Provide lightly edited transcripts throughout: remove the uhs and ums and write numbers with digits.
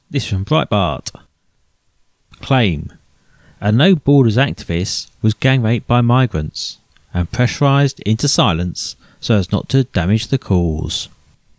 This is from Breitbart. Claim. A No Borders activist was gang raped by migrants and pressurised into silence so as not to damage the cause.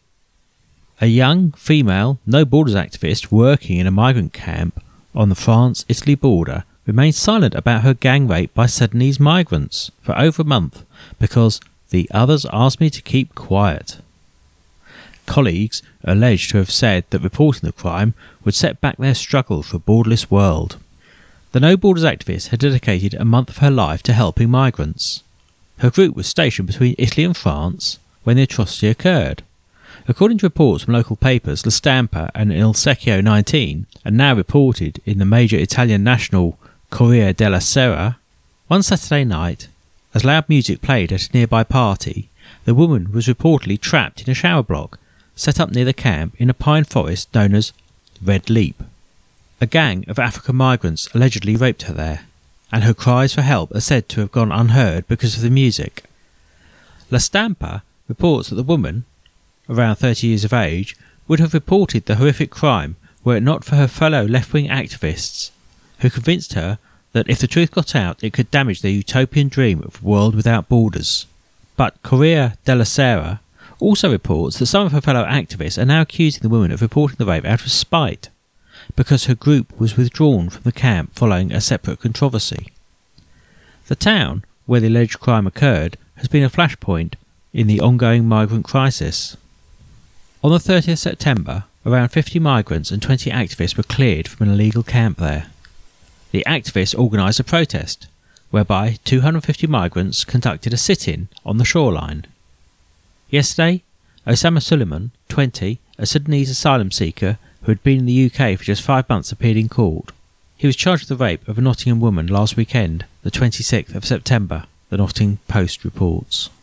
A young female No Borders activist working in a migrant camp on the France-Italy border remained silent about her gang rape by Sudanese migrants for over a month because the others asked me to keep quiet. Colleagues are alleged to have said that reporting the crime would set back their struggle for a borderless world. The No Borders activist had dedicated a month of her life to helping migrants. Her group was stationed between Italy and France when the atrocity occurred. According to reports from local papers, La Stampa and Il Secchio 19, and now reported in the major Italian national Corriere della Sera, one Saturday night, as loud music played at a nearby party, the woman was reportedly trapped in a shower block set up near the camp in a pine forest known as Red Leap. A gang of African migrants allegedly raped her there, and her cries for help are said to have gone unheard because of the music. La Stampa reports that the woman, around 30 years of age, would have reported the horrific crime were it not for her fellow left-wing activists, who convinced her that if the truth got out it could damage their utopian dream of a world without borders. But Corriere della Sera also reports that some of her fellow activists are now accusing the woman of reporting the rape out of spite, because her group was withdrawn from the camp following a separate controversy. The town where the alleged crime occurred has been a flashpoint in the ongoing migrant crisis. On the 30th September, around 50 migrants and 20 activists were cleared from an illegal camp there. The activists organised a protest, whereby 250 migrants conducted a sit-in on the shoreline. Yesterday, Osama Suleiman, 20, a Sudanese asylum seeker who had been in the UK for just 5 months, appeared in court. He was charged with the rape of a Nottingham woman last weekend, the 26th of September, the Nottingham Post reports.